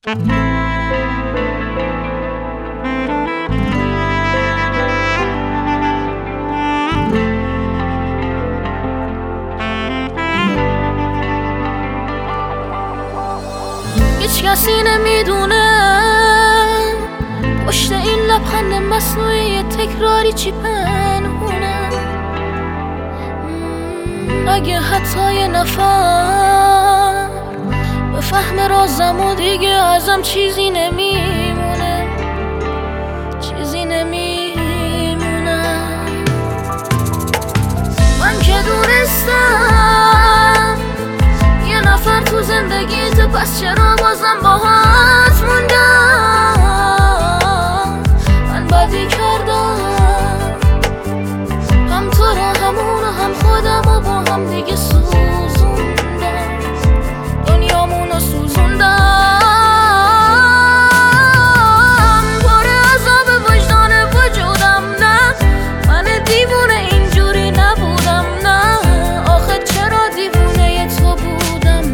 هیچ کسی نمیدونه پشت این لبخند مصنوعی تکراری چی پنهونه. اگه حتی یه نفر بفهم رازم و دیگه ازم چیزی نمیمونه، چیزی نمیمونه. من که دونستم یه نفر تو زندگیت، پس چرا بازم باهات موندم؟ من بدی کردم، هم تو رو همون هم خودم و با هم دیگه سوزوندم، دنیامونو سوزوندم. پر عذاب وجدان وجودم، نه من دیوونه اینجوری نبودم، نه آخه چرا دیوونه تو بودم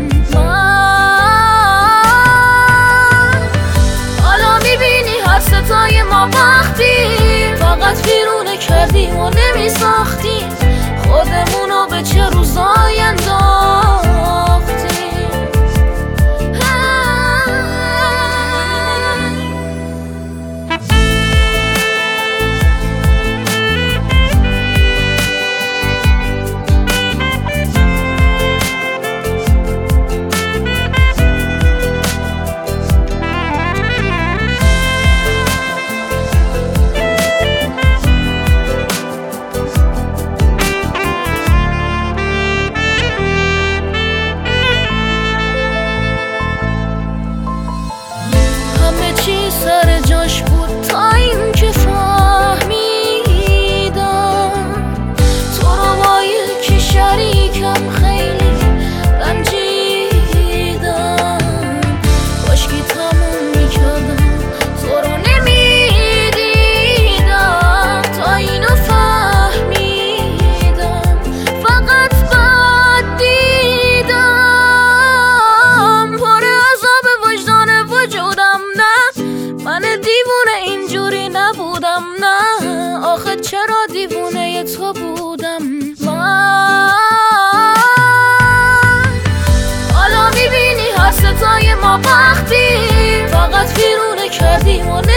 من. حالا میبینی هر ستای ما وقتی فقط بیرونه کردیم و نمیساختیم، خودمونو به چه روزای انداختیم. چی سر جاش بود تا این که فهمیدم تو رو با یکی شریکم خیلی رنجیدم. کاشکی تموم میکردم تو رو نمیدیدم، تا اینو فهمیدم فقط بد دیدم. پر عذاب وجدان وجودم، من دیوونه اینجوری نبودم، نه آخه چرا دیوونه تو بودم من. حالا میبینی هر ستای ما وقتی فقط بیرونه کردیم و